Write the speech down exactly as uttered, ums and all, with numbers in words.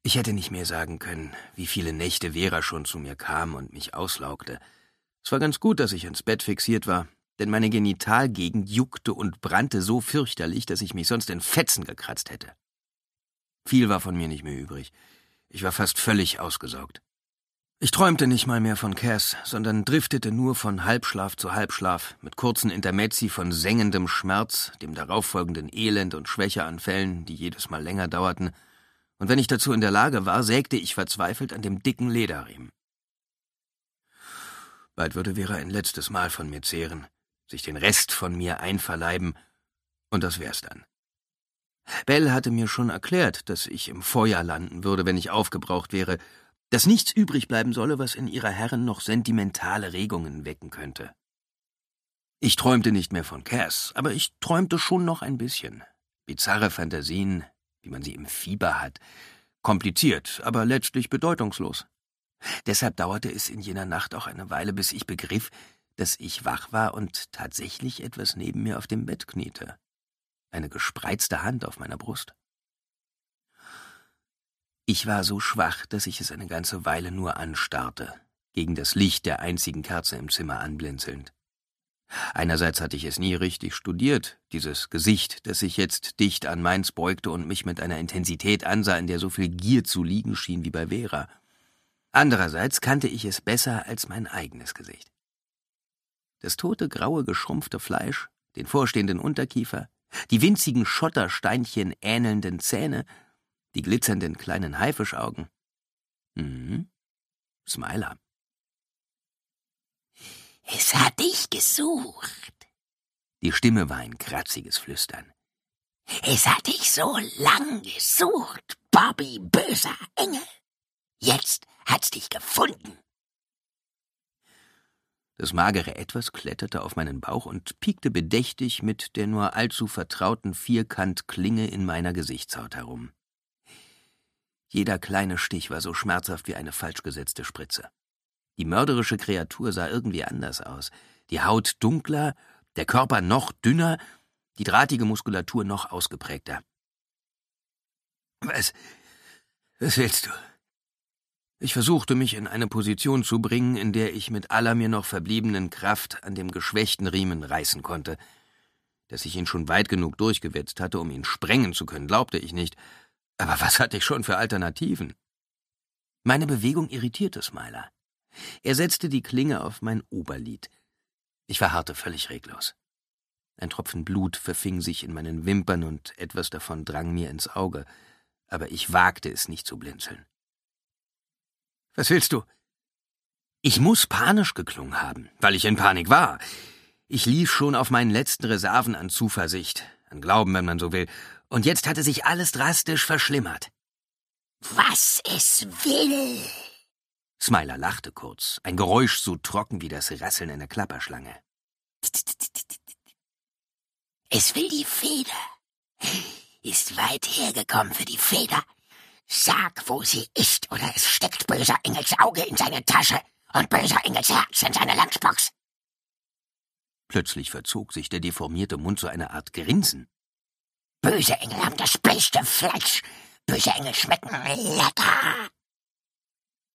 Ich hätte nicht mehr sagen können, wie viele Nächte Vera schon zu mir kam und mich auslaugte. Es war ganz gut, dass ich ins Bett fixiert war, denn meine Genitalgegend juckte und brannte so fürchterlich, dass ich mich sonst in Fetzen gekratzt hätte. Viel war von mir nicht mehr übrig. Ich war fast völlig ausgesaugt. Ich träumte nicht mal mehr von Cass, sondern driftete nur von Halbschlaf zu Halbschlaf, mit kurzen Intermezzi von sengendem Schmerz, dem darauffolgenden Elend und Schwächeanfällen, die jedes Mal länger dauerten, und wenn ich dazu in der Lage war, sägte ich verzweifelt an dem dicken Lederriemen. Bald würde Vera ein letztes Mal von mir zehren, sich den Rest von mir einverleiben, und das wär's dann. Belle hatte mir schon erklärt, dass ich im Feuer landen würde, wenn ich aufgebraucht wäre, dass nichts übrig bleiben solle, was in ihrer Herren noch sentimentale Regungen wecken könnte. Ich träumte nicht mehr von Cass, aber ich träumte schon noch ein bisschen. Bizarre Fantasien, wie man sie im Fieber hat. Kompliziert, aber letztlich bedeutungslos. Deshalb dauerte es in jener Nacht auch eine Weile, bis ich begriff, dass ich wach war und tatsächlich etwas neben mir auf dem Bett kniete. Eine gespreizte Hand auf meiner Brust. Ich war so schwach, dass ich es eine ganze Weile nur anstarrte, gegen das Licht der einzigen Kerze im Zimmer anblinzelnd. Einerseits hatte ich es nie richtig studiert, dieses Gesicht, das sich jetzt dicht an meins beugte und mich mit einer Intensität ansah, in der so viel Gier zu liegen schien wie bei Vera. Andererseits kannte ich es besser als mein eigenes Gesicht. Das tote, graue, geschrumpfte Fleisch, den vorstehenden Unterkiefer, die winzigen Schottersteinchen ähnelnden Zähne, die glitzernden kleinen Haifischaugen. Mhm. Smiler. »Es hat dich gesucht.« Die Stimme war ein kratziges Flüstern. »Es hat dich so lang gesucht, Bobby, böser Engel. Jetzt hat's dich gefunden.« Das magere Etwas kletterte auf meinen Bauch und piekte bedächtig mit der nur allzu vertrauten Vierkantklinge in meiner Gesichtshaut herum. Jeder kleine Stich war so schmerzhaft wie eine falsch gesetzte Spritze. Die mörderische Kreatur sah irgendwie anders aus. Die Haut dunkler, der Körper noch dünner, die drahtige Muskulatur noch ausgeprägter. Was, was willst du? Ich versuchte, mich in eine Position zu bringen, in der ich mit aller mir noch verbliebenen Kraft an dem geschwächten Riemen reißen konnte. Dass ich ihn schon weit genug durchgewetzt hatte, um ihn sprengen zu können, glaubte ich nicht. Aber was hatte ich schon für Alternativen? Meine Bewegung irritierte Smiler. Er setzte die Klinge auf mein Oberlid. Ich verharrte völlig reglos. Ein Tropfen Blut verfing sich in meinen Wimpern und etwas davon drang mir ins Auge, aber ich wagte es nicht zu blinzeln. »Was willst du?« Ich muss panisch geklungen haben, weil ich in Panik war. Ich lief schon auf meinen letzten Reserven an Zuversicht, an Glauben, wenn man so will, und jetzt hatte sich alles drastisch verschlimmert. »Was es will!« Smiler lachte kurz, ein Geräusch so trocken wie das Rasseln einer Klapperschlange. »Es will die Feder. Ist weit hergekommen für die Feder. Sag, wo sie ist, oder es steckt böser Engels Auge in seine Tasche und böser Engels Herz in seine Lunchbox.« Plötzlich verzog sich der deformierte Mund zu einer Art Grinsen. »Böse Engel haben das beste Fleisch. Böse Engel schmecken lecker.«